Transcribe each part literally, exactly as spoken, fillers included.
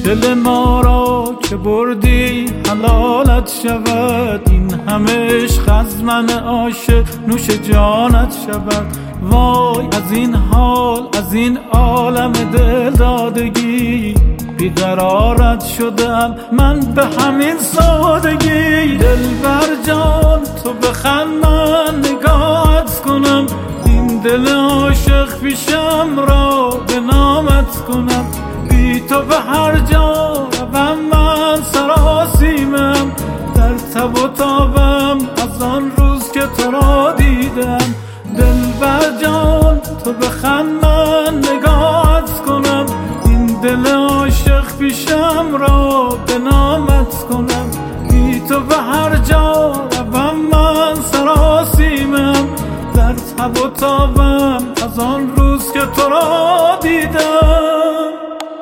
دل ما را که بردی حلالت شود، این همه عشق از من عاشق نوش جانت شود. وای از این حال، از این عالم دل دادگی، بیقرارت شدم من به همین سادگی. دل بر جان تو بخند من نگاهت کنم، این دل عاشق پیشم را به نامت کنم. بی تو به هر جا روم من سراسیمم، در تب و تابم از آن روز که تو را دیدم. دل بر جان تو بخند من نگاهت کنم، این دل عاشق پیشم را به نامت کنم. بی تو به هر جا روم من سراسیمم، در تب و تابم از آن روز که تو را دیدم.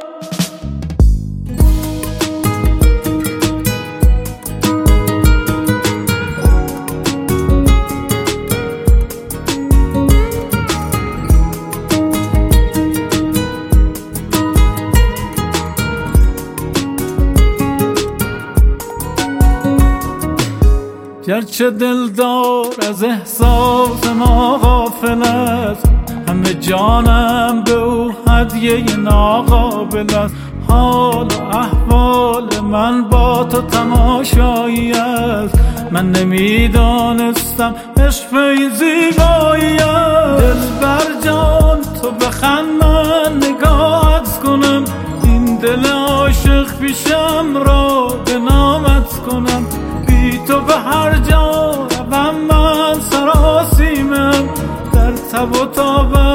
گرچه دلدار از احساس ما غافل است، همه جانم به او هدیه ناقابل است. حال و احوال من با تو تماشایی است، من نمیدانستم عشق این زیبایی است. دل بر جان تو بخند من نگاهت کنم، این دل عاشق پیشم را به نامت کنم. بی تو به هر جا روم من سراسیمم، در تب و تابم